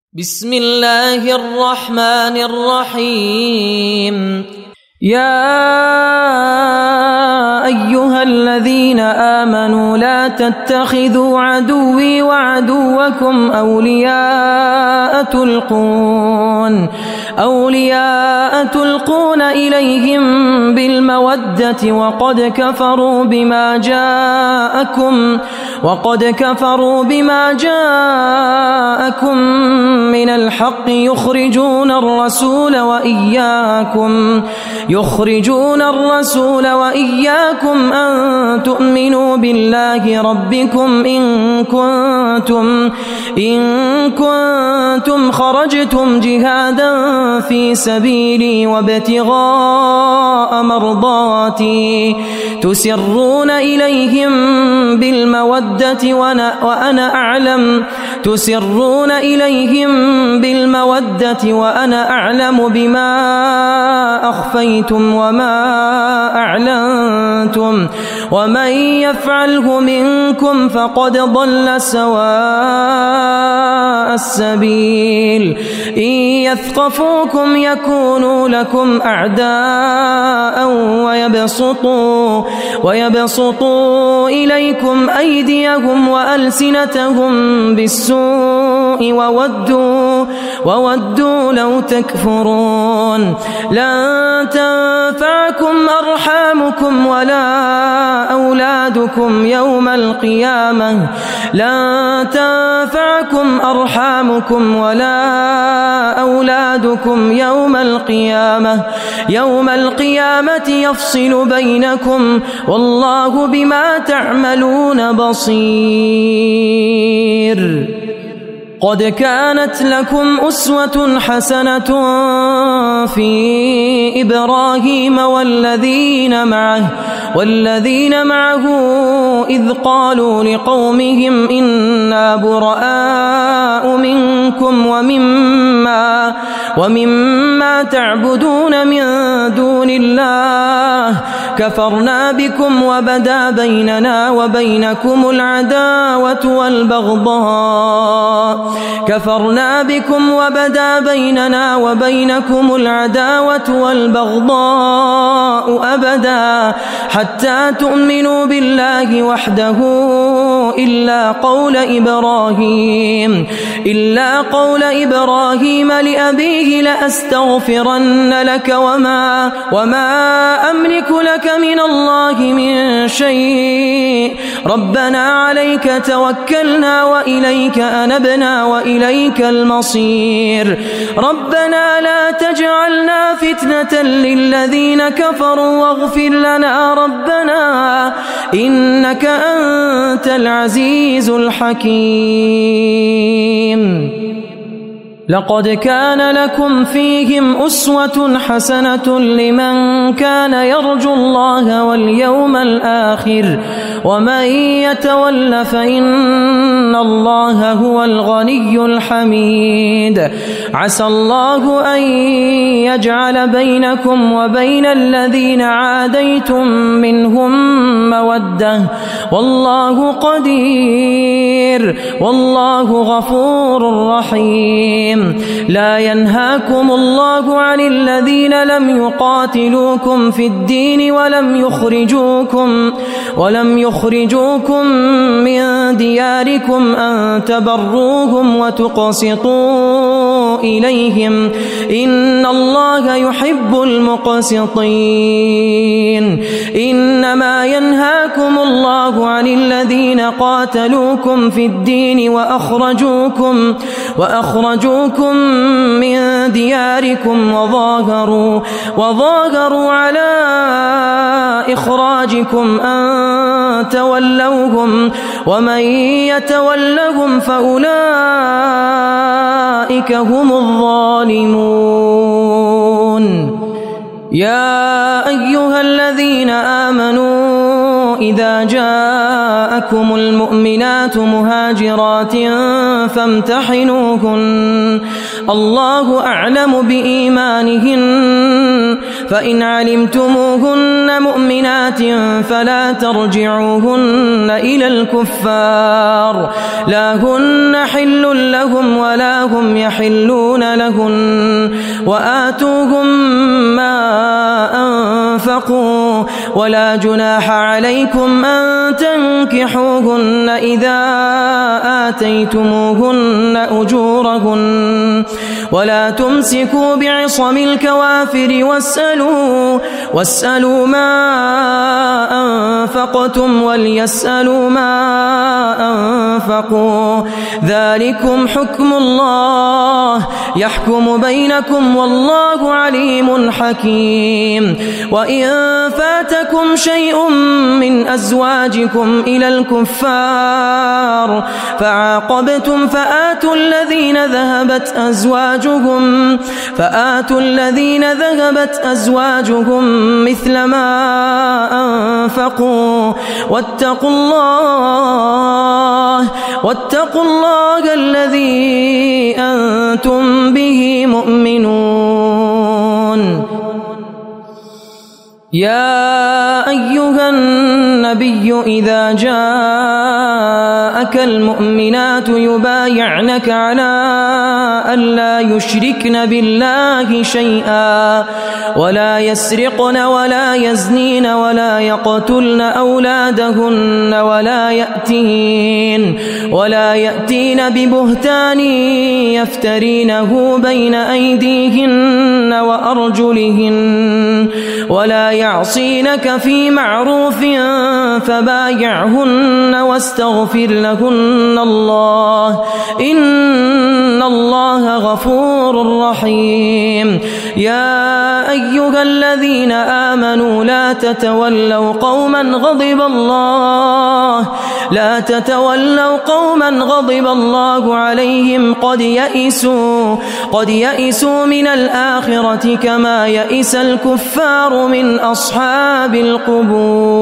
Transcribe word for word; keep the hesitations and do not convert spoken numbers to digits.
بسم الله الرحمن الرحيم. يا أيها الذين آمنوا لا تتخذوا عدوي وعدوكم أولياء تلقون أولياء تلقون إليهم بالمودة وقد كفروا بما جاءكم وقد كفروا بما جاءكم من الحق يخرجون الرسول وإياكم يخرجون الرسول وإياكم أن تؤمنوا بالله ربكم إن كنتم إن كنتم خرجتم جهادا في سبيلي وابتغاء مرضاتي تسرون إليهم بالمودة وأنا أعلم تسرون إليهم بالمودة وأنا أعلم بما أخفيتم وما أعلنتم ومن يفعله منكم فقد ضل سواء السبيل. إن يثقفوكم يكونوا لكم أعداء ويبسطوا ويبسطوا إليكم أيديهم وألسنتهم بالسوء وودوا وودوا لو تكفرون. لن تنفعكم أرحامكم ولا أولادكم يوم القيامة لن تنفعكم أرحامكم ولا أولادكم يوم القيامة يوم القيامة يفصل بينكم والله بما تعملون بصير. قد كانت لكم أسوة حسنة في إبراهيم والذين معه والذين معه إذ قالوا لقومهم إنا براء منكم ومما ومما تعبدون من دون الله كفرنا بكم وبدا بيننا وبينكم العداوة والبغضاء كفرنا بكم وبدا بيننا وبينكم العداوة والبغضاء أبدا حتى تؤمنوا بالله وحده إلا قول إبراهيم إلا قول إبراهيم لأبيه لأستغفرن لك وما وما أملك لك من الله من شيء ربنا عليك توكلنا وإليك أنبنا وإليك المصير. ربنا لا تجعلنا فتنة للذين كفروا واغفر لنا ربنا إنك أنت العزيز الحكيم. لقد كان لكم فيهم أسوة حسنة لمن كان يرجو الله واليوم الآخر ومن يتول فإن الله هو الغني الحميد. عسى الله أن يجعل بينكم وبين الذين عاديتم منهم مودة والله قدير والله غفور رحيم. لا ينهاكم الله عن الذين لم يقاتلوكم في الدين ولم يخرجوكم ولم يخرجوكم من دياركم أن تبروهم وتقسطوا إليهم إن الله يحب المقسطين. إنما ينهاكم الله عن الذين قاتلوكم في الدين وأخرجوكم وأخرجوكم من دياركم وظاهروا وظاهروا على إخراجكم أن تولوهم ومن يتولهم فأولئك هم الظالمون. يا أيها الذين آمنوا إذا جاءكم المؤمنات مهاجرات فامتحنوهن الله أعلم بإيمانهن فإن علمتموهن مؤمنات فلا ترجعوهن إلى الكفار لا هن حل لهم ولا هم يحلون لهن وآتوهم ما أنفقوا ولا جناح عليكم أن تنكحوهن إذا آتيتموهن أجورهن ولا تمسكوا بعصم الكوافر واسألوا, واسألوا ما أنفقتم وليسألوا ما أنفقوا ذلكم حكم الله يحكم بينكم والله عليم حكيم وإن فاتكم شيء من أزواجكم إلى الكفار فعاقبتم فآتوا الذين ذهبت أزواجهم فآتوا الذين ذهبت أزواجهم مثل ما أنفقوا واتقوا الله واتقوا الله الذي أنتم به مؤمنون يا أيها النبي إذا جاءك المؤمنات يبايعنك على أن لا يشركن بالله شيئا ولا يسرقن ولا يزنين ولا يقتلن أولادهن ولا يأتين ولا يأتين ببهتان يفترينه بين أيديهن وأرجلهن ولا يعصينك في معروف فبايعهن واستغفر لهن الله إن الله غفور رحيم يا أيها الذين آمنوا لا تتولوا قوما غضب الله لا تتولوا قوما غضب الله عليهم قد يئسوا قد يئسوا من الآخرة كما يئس الكفار من أصحاب القبور